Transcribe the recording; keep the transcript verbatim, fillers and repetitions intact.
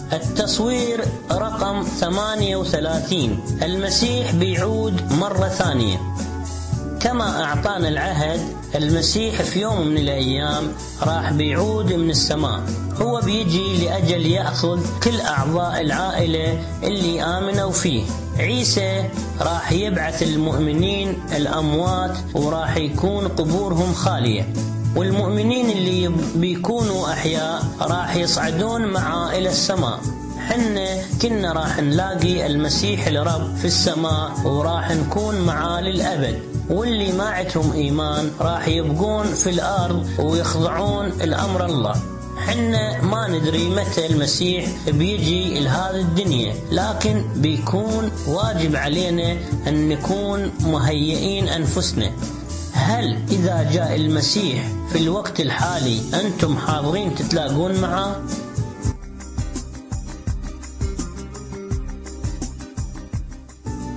التصوير رقم ثمانية وثلاثين. المسيح بيعود مرة ثانية. كما أعطانا العهد، المسيح في يوم من الأيام راح بيعود من السماء. هو بيجي لأجل يأخذ كل أعضاء العائلة اللي آمنوا فيه. عيسى راح يبعث المؤمنين الأموات وراح يكون قبورهم خالية، والمؤمنين اللي بيكونوا أحياء راح يصعدون معه إلى السماء. حنا كنا راح نلاقي المسيح الرب في السماء وراح نكون معاه للأبد، واللي ما عندهم إيمان راح يبقون في الأرض ويخضعون الأمر الله. حنا ما ندري متى المسيح بيجي لهذه الدنيا، لكن بيكون واجب علينا أن نكون مهيئين أنفسنا. هل إذا جاء المسيح في الوقت الحالي أنتم حاضرين تتلاقون معه؟